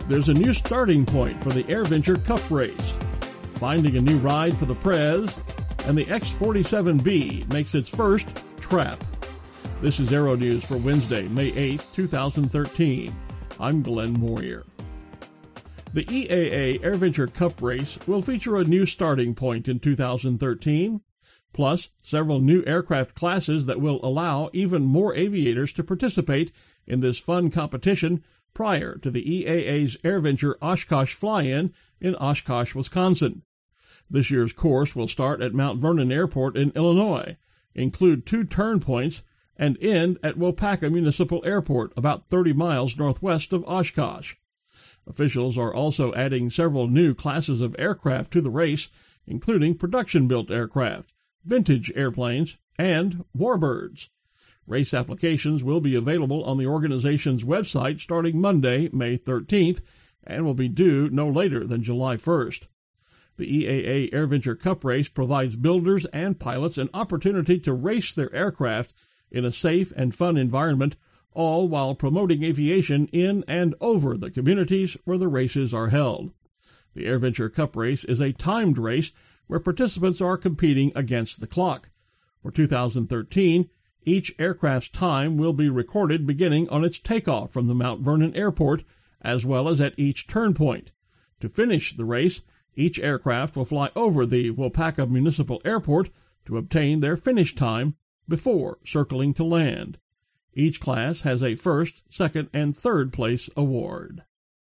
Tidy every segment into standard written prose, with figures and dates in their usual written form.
There's a new starting point for the AirVenture Cup race. Finding a new ride for the Prez, and the X-47B makes its first trap. This is Aero News for Wednesday, May 8, 2013. I'm Glenn Moyer. The EAA AirVenture Cup race will feature a new starting point in 2013, plus several new aircraft classes that will allow even more aviators to participate in this fun competition prior to the EAA's AirVenture Oshkosh fly-in Oshkosh, Wisconsin. This year's course will start at Mount Vernon Airport in Illinois, include 2 turn points, and end at Waupaca Municipal Airport, about 30 miles northwest of Oshkosh. Officials are also adding several new classes of aircraft to the race, including production-built aircraft, vintage airplanes, and warbirds. Race applications will be available on the organization's website starting Monday, May 13th, and will be due no later than July 1st. The EAA AirVenture Cup race provides builders and pilots an opportunity to race their aircraft in a safe and fun environment, all while promoting aviation in and over the communities where the races are held. The AirVenture Cup race is a timed race where participants are competing against the clock. For 2013, each aircraft's time will be recorded beginning on its takeoff from the Mount Vernon Airport, as well as at each turn point. To finish the race, each aircraft will fly over the Waupaca Municipal Airport to obtain their finish time before circling to land. Each class has a first, second, and third place award.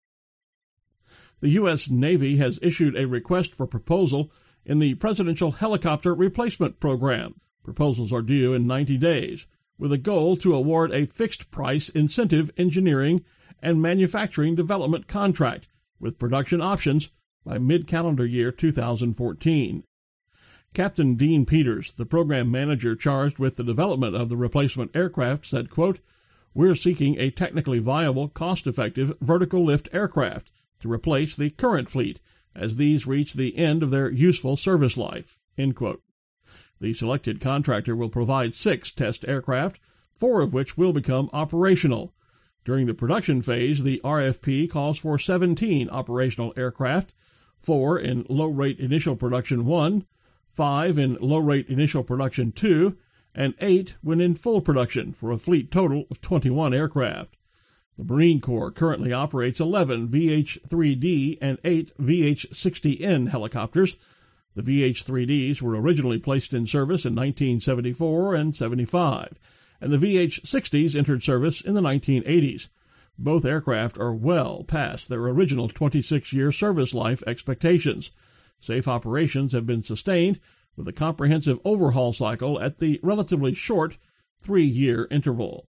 The U.S. Navy has issued a request for proposal in the Presidential Helicopter Replacement Program. Proposals are due in 90 days, with a goal to award a fixed-price incentive engineering and manufacturing development contract with production options by mid-calendar year 2014. Captain Dean Peters, the program manager charged with the development of the replacement aircraft, said, quote, "We're seeking a technically viable, cost-effective vertical lift aircraft to replace the current fleet as these reach the end of their useful service life." End quote. The selected contractor will provide 6 test aircraft, 4 of which will become operational. During the production phase, the RFP calls for 17 operational aircraft, 4 in low-rate initial production 1, 5 in low-rate initial production 2, and 8 when in full production, for a fleet total of 21 aircraft. The Marine Corps currently operates 11 VH-3D and 8 VH-60N helicopters. The VH-3Ds were originally placed in service in 1974 and 75, and the VH-60s entered service in the 1980s. Both aircraft are well past their original 26-year service life expectations. Safe operations have been sustained with a comprehensive overhaul cycle at the relatively short 3-year interval.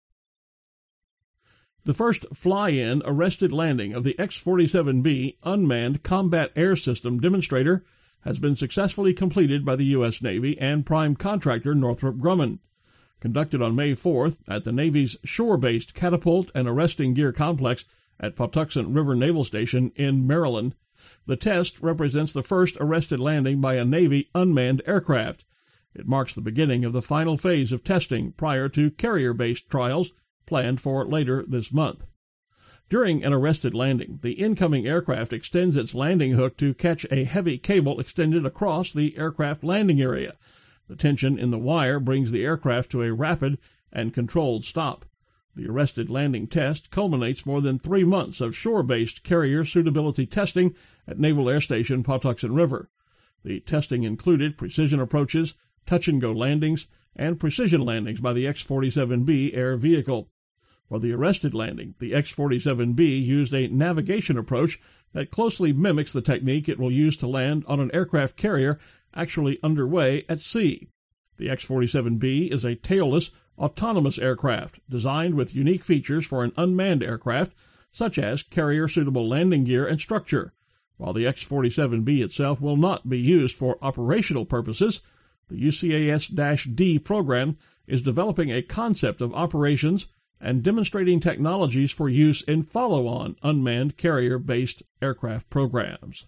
The first fly-in arrested landing of the X-47B unmanned combat air system demonstrator has been successfully completed by the U.S. Navy and prime contractor Northrop Grumman. Conducted on May 4th at the Navy's shore-based catapult and arresting gear complex at Patuxent River Naval Station in Maryland, the test represents the first arrested landing by a Navy unmanned aircraft. It marks the beginning of the final phase of testing prior to carrier-based trials planned for later this month. During an arrested landing, the incoming aircraft extends its landing hook to catch a heavy cable extended across the aircraft landing area. The tension in the wire brings the aircraft to a rapid and controlled stop. The arrested landing test culminates more than 3 months of shore-based carrier suitability testing at Naval Air Station Patuxent River. The testing included precision approaches, touch-and-go landings, and precision landings by the X-47B air vehicle. For the arrested landing, the X-47B used a navigation approach that closely mimics the technique it will use to land on an aircraft carrier actually underway at sea. The X-47B is a tailless, autonomous aircraft designed with unique features for an unmanned aircraft, such as carrier-suitable landing gear and structure. While the X-47B itself will not be used for operational purposes, the UCAS-D program is developing a concept of operations and demonstrating technologies for use in follow-on unmanned carrier-based aircraft programs.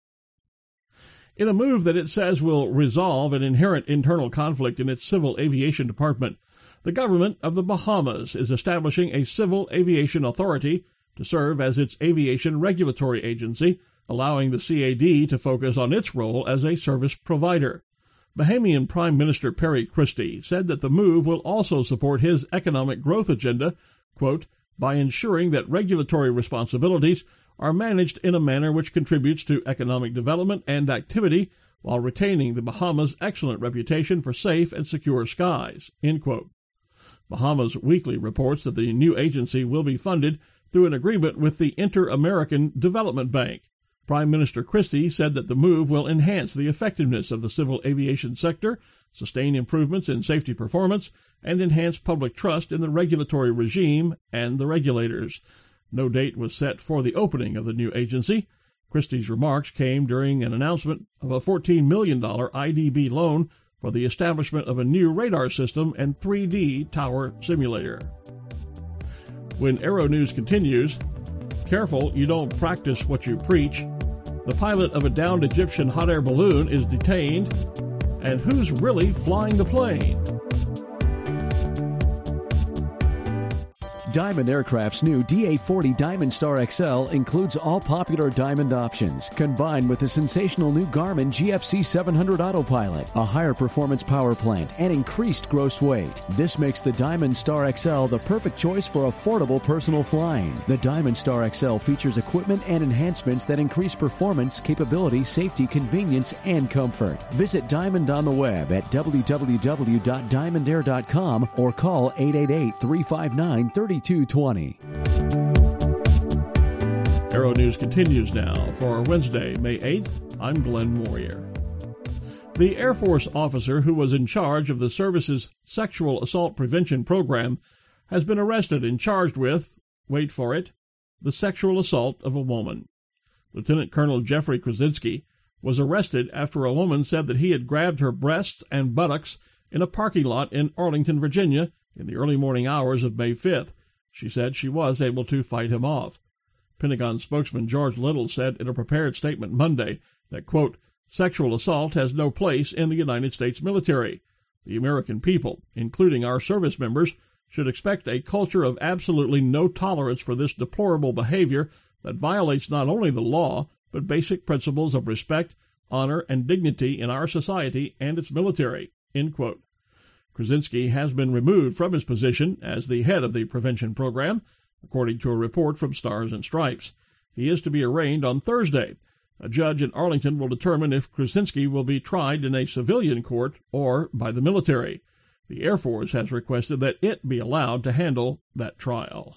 In a move that it says will resolve an inherent internal conflict in its civil aviation department, the government of the Bahamas is establishing a civil aviation authority to serve as its aviation regulatory agency, allowing the CAD to focus on its role as a service provider. Bahamian Prime Minister Perry Christie said that the move will also support his economic growth agenda, quote, by ensuring that regulatory responsibilities are managed in a manner which contributes to economic development and activity while retaining the Bahamas' excellent reputation for safe and secure skies, end quote. Bahamas Weekly reports that the new agency will be funded through an agreement with the Inter-American Development Bank. Prime Minister Christie said that the move will enhance the effectiveness of the civil aviation sector, sustain improvements in safety performance, and enhance public trust in the regulatory regime and the regulators. No date was set for the opening of the new agency. Christie's remarks came during an announcement of a $14 million IDB loan for the establishment of a new radar system and 3D tower simulator. When Aero News continues, careful you don't practice what you preach. The pilot of a downed Egyptian hot air balloon is detained, and who's really flying the plane? Diamond Aircraft's new DA-40 Diamond Star XL includes all popular Diamond options, combined with the sensational new Garmin GFC 700 Autopilot, a higher performance power plant, and increased gross weight. This makes the Diamond Star XL the perfect choice for affordable personal flying. The Diamond Star XL features equipment and enhancements that increase performance, capability, safety, convenience, and comfort. Visit Diamond on the web at www.diamondair.com or call 888-359-3220. Aero News continues now for Wednesday, May 8th. I'm Glenn Moyer. The Air Force officer who was in charge of the service's sexual assault prevention program has been arrested and charged with, wait for it, the sexual assault of a woman. Lieutenant Colonel Jeffrey Krasinski was arrested after a woman said that he had grabbed her breasts and buttocks in a parking lot in Arlington, Virginia, in the early morning hours of May 5th. She said she was able to fight him off. Pentagon spokesman George Little said in a prepared statement Monday that, quote, sexual assault has no place in the United States military. The American people, including our service members, should expect a culture of absolutely no tolerance for this deplorable behavior that violates not only the law, but basic principles of respect, honor, and dignity in our society and its military, end quote. Krasinski has been removed from his position as the head of the prevention program, according to a report from Stars and Stripes. He is to be arraigned on Thursday. A judge in Arlington will determine if Krasinski will be tried in a civilian court or by the military. The Air Force has requested that it be allowed to handle that trial.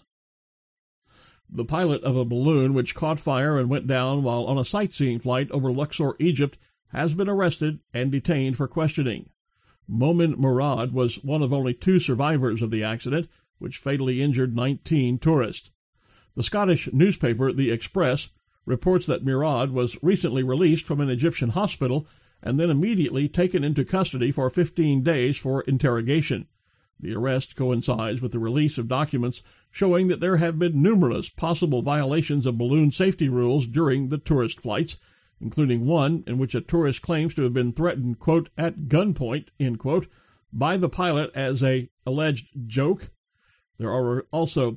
The pilot of a balloon which caught fire and went down while on a sightseeing flight over Luxor, Egypt, has been arrested and detained for questioning. Momin Murad was one of only 2 survivors of the accident, which fatally injured 19 tourists. The Scottish newspaper The Express reports that Murad was recently released from an Egyptian hospital and then immediately taken into custody for 15 days for interrogation. The arrest coincides with the release of documents showing that there have been numerous possible violations of balloon safety rules during the tourist flights, including one in which a tourist claims to have been threatened, quote, at gunpoint, end quote, by the pilot as a alleged joke. There are also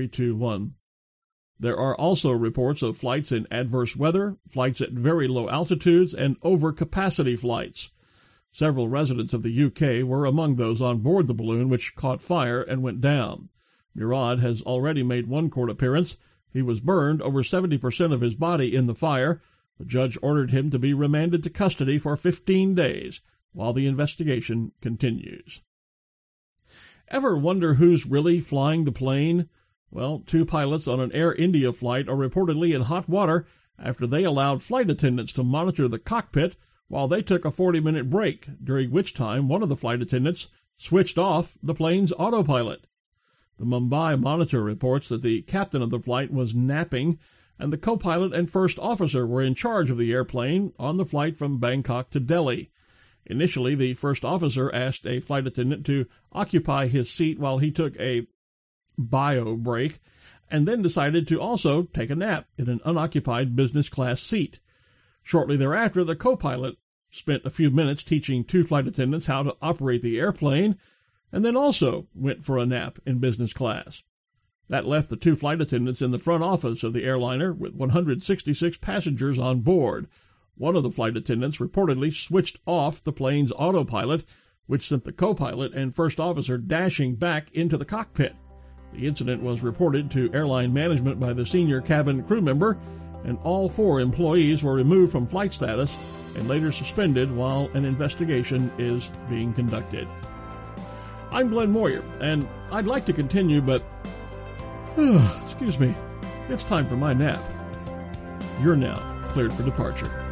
reports of flights in adverse weather, flights at very low altitudes, and overcapacity flights. Several residents of the UK were among those on board the balloon which caught fire and went down. Murad has already made one court appearance. He was burned over 70% of his body in the fire. The judge ordered him to be remanded to custody for 15 days while the investigation continues. Ever wonder who's really flying the plane? Well, 2 pilots on an Air India flight are reportedly in hot water after they allowed flight attendants to monitor the cockpit while they took a 40-minute break, during which time one of the flight attendants switched off the plane's autopilot. The Mumbai Monitor reports that the captain of the flight was napping, and the co-pilot and first officer were in charge of the airplane on the flight from Bangkok to Delhi. Initially, the first officer asked a flight attendant to occupy his seat while he took a bio break, and then decided to also take a nap in an unoccupied business class seat. Shortly thereafter, the co-pilot spent a few minutes teaching 2 flight attendants how to operate the airplane, and then also went for a nap in business class. That left the 2 flight attendants in the front office of the airliner with 166 passengers on board. One of the flight attendants reportedly switched off the plane's autopilot, which sent the co-pilot and first officer dashing back into the cockpit. The incident was reported to airline management by the senior cabin crew member, and all 4 employees were removed from flight status and later suspended while an investigation is being conducted. I'm Glenn Moyer, and I'd like to continue, but excuse me, it's time for my nap. You're now cleared for departure.